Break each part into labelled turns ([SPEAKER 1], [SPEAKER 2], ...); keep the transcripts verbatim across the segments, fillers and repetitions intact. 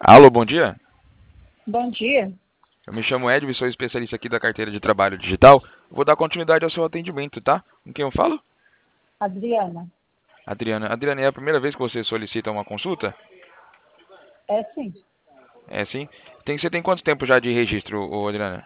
[SPEAKER 1] Alô, bom dia.
[SPEAKER 2] Bom dia.
[SPEAKER 1] Eu me chamo Edson, sou especialista aqui da carteira de trabalho digital. Vou dar continuidade ao seu atendimento, tá? Com quem eu falo?
[SPEAKER 2] Adriana.
[SPEAKER 1] Adriana. Adriana, é a primeira vez que você solicita uma consulta?
[SPEAKER 2] É sim.
[SPEAKER 1] É sim? Tem, você tem quanto tempo já de registro, ô, Adriana?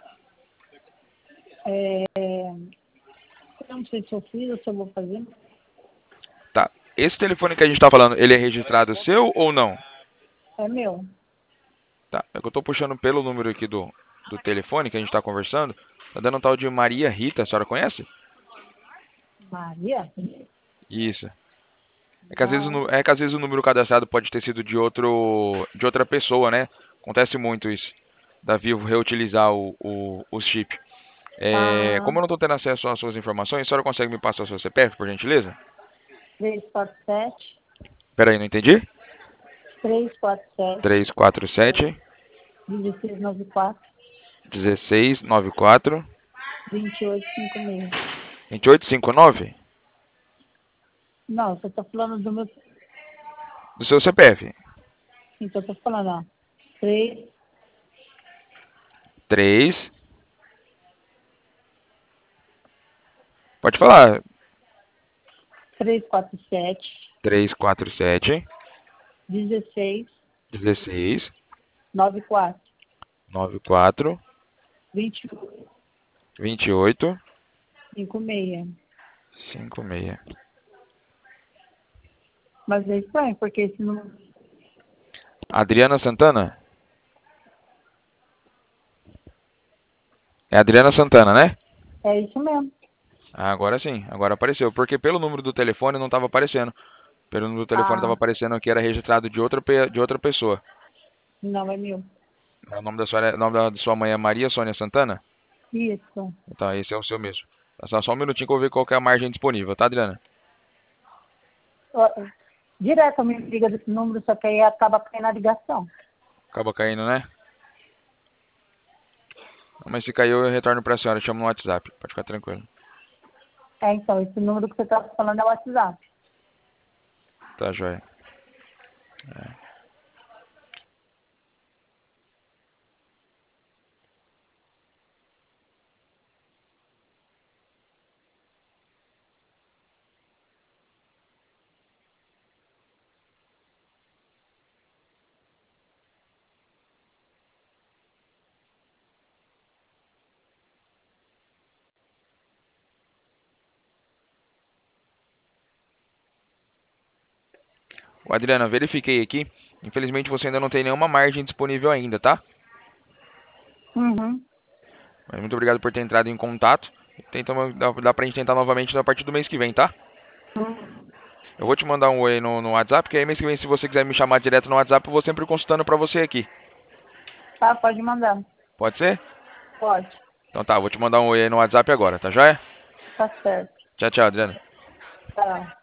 [SPEAKER 2] É, eu não sei se eu fiz ou se eu vou fazer.
[SPEAKER 1] Tá. Esse telefone que a gente tá falando, ele é registrado seu ou não?
[SPEAKER 2] É meu.
[SPEAKER 1] Tá. É que eu tô puxando pelo número aqui do, do telefone que a gente tá conversando. Tá dando um tal de Maria Rita, a senhora conhece?
[SPEAKER 2] Maria?
[SPEAKER 1] Isso. É que às vezes, o
[SPEAKER 2] Não.
[SPEAKER 1] nu- é que às vezes o número cadastrado pode ter sido de outro, de outra pessoa, né? Acontece muito isso. Da Vivo reutilizar o, o, o chip. É,
[SPEAKER 2] Ah,
[SPEAKER 1] como eu não estou tendo acesso às suas informações, a senhora consegue me passar o seu C P F, por gentileza?
[SPEAKER 2] três quatro sete,
[SPEAKER 1] Peraí, não entendi.
[SPEAKER 2] três quatro sete,
[SPEAKER 1] três quatro sete,
[SPEAKER 2] dezesseis noventa e quatro,
[SPEAKER 1] dezesseis noventa e quatro,
[SPEAKER 2] vinte e oito cinquenta e seis.
[SPEAKER 1] vinte e oito cinquenta e nove.
[SPEAKER 2] Não, você está falando do meu.
[SPEAKER 1] Do seu C P F.
[SPEAKER 2] Então, eu tô falando, ó. três,
[SPEAKER 1] três. Pode falar.
[SPEAKER 2] três quatro sete,
[SPEAKER 1] três quatro sete,
[SPEAKER 2] dezesseis
[SPEAKER 1] dezesseis,
[SPEAKER 2] noventa e quatro,
[SPEAKER 1] noventa e quatro,
[SPEAKER 2] vinte e oito
[SPEAKER 1] vinte e oito,
[SPEAKER 2] cinquenta e seis.
[SPEAKER 1] cinquenta e seis.
[SPEAKER 2] Mas é estranho, porque esse número.
[SPEAKER 1] Adriana Santana? É Adriana Santana, né?
[SPEAKER 2] É isso mesmo.
[SPEAKER 1] Ah, agora sim, agora apareceu. Porque pelo número do telefone não estava aparecendo. Pelo número do telefone estava
[SPEAKER 2] Ah,
[SPEAKER 1] aparecendo que era registrado de outra, pe- de outra pessoa.
[SPEAKER 2] não, é meu.
[SPEAKER 1] O nome da sua, o nome da sua mãe é Maria Sônia Santana?
[SPEAKER 2] Isso.
[SPEAKER 1] Então esse é o seu mesmo. Só, só um minutinho que eu vou ver qual que é a margem disponível, tá, Adriana?
[SPEAKER 2] Ó, direto me liga desse número, só que aí acaba caindo a ligação.
[SPEAKER 1] Acaba caindo, né? Mas se caiu, eu retorno pra senhora. Chamo no WhatsApp. Pode ficar tranquilo.
[SPEAKER 2] É, então, esse número que você está falando é o WhatsApp.
[SPEAKER 1] Tá, joia. É. Ô, Adriana, verifiquei aqui. Infelizmente você ainda não tem nenhuma margem disponível ainda, tá?
[SPEAKER 2] Uhum.
[SPEAKER 1] Mas muito obrigado por ter entrado em contato. Tenta, dá, dá pra gente tentar novamente a partir do mês que vem, tá?
[SPEAKER 2] Uhum.
[SPEAKER 1] Eu vou te mandar um oi no, no WhatsApp, que aí mês que vem, se você quiser me chamar direto no WhatsApp, eu vou sempre consultando pra você aqui.
[SPEAKER 2] Tá, pode mandar.
[SPEAKER 1] Pode ser?
[SPEAKER 2] Pode.
[SPEAKER 1] Então tá, vou te mandar um oi aí no WhatsApp agora, tá joia?
[SPEAKER 2] Tá certo.
[SPEAKER 1] Tchau, tchau, Adriana.
[SPEAKER 2] Tá.